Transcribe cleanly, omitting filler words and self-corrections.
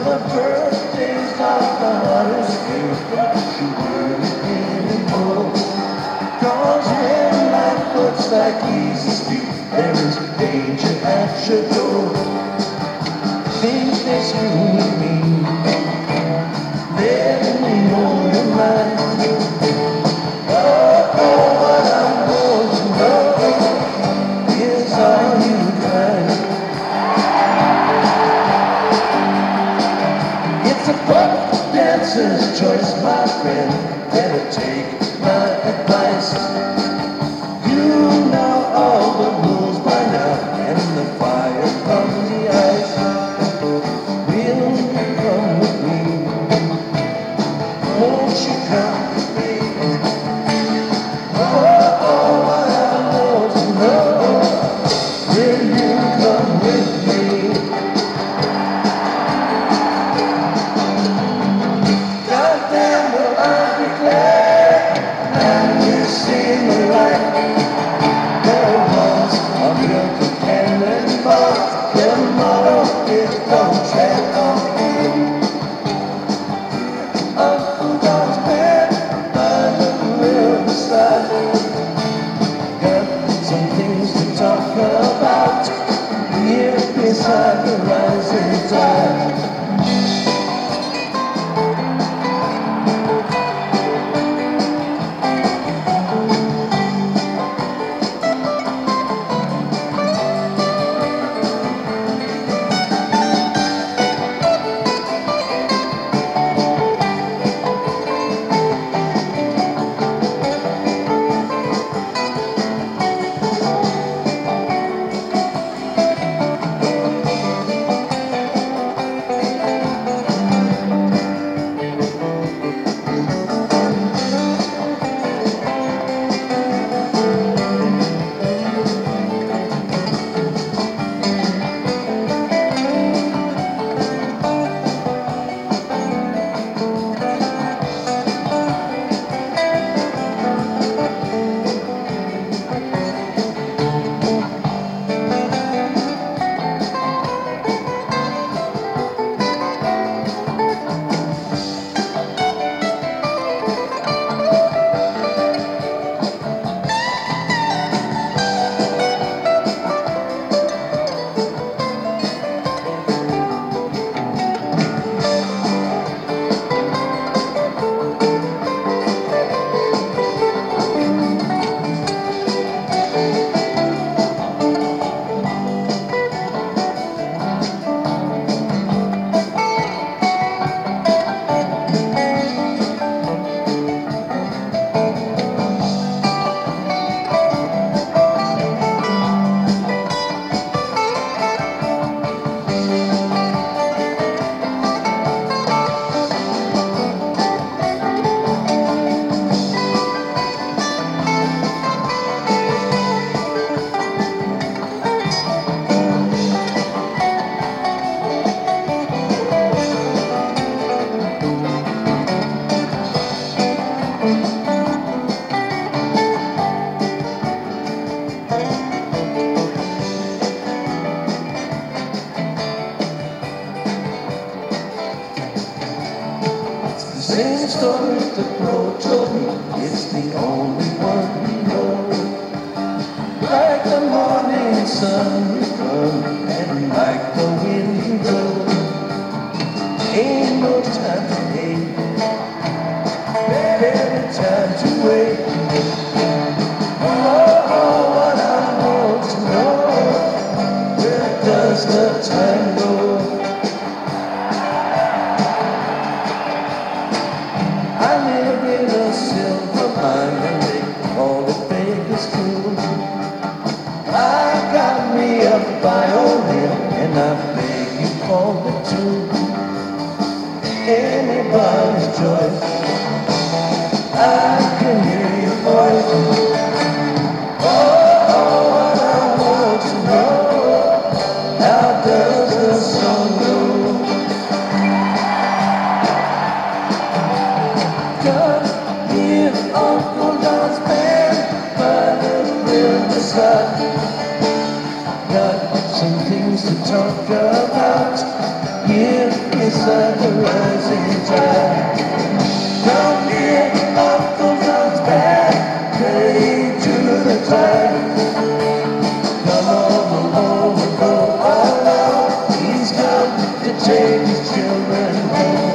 the birthdays of the hardest things that you really anymore. Cause when life looks like easy street, there is danger at your door. Things they screw with me, let me know your mind. What I'm going to know is all you find. It's a buck dancer's choice, my friend. Better take my advice. You know all the rules by now, and the fire from the ice. Will you come with me? Won't you come with me? Oh, what I want to know. Will you come with me? Goddamn, will I be glad now you see the light. There was a little cannonball. Your motto is don't tread on me. Uncle John's bed by the riverside. Got some things to talk about here beside the rising tide. Same story the poet told me, it's the only one we know. Like the morning sun we come, and like the wind we blow. Ain't no time to hate, barely time to wait. Oh, what I want to know, where does the time go? I live in a silver mine and they call it Vegas cool. I got me a violin and I'm begging for the tune. Anybody's choice, I can hear your voice. Oh, what I want to know, how does the song go? Got here Uncle John's band by the riverside. Got some things to talk about here face of the rising tide. Come here, Uncle John's back, praying to the tide. Come on along and go along, he's come to take his children home.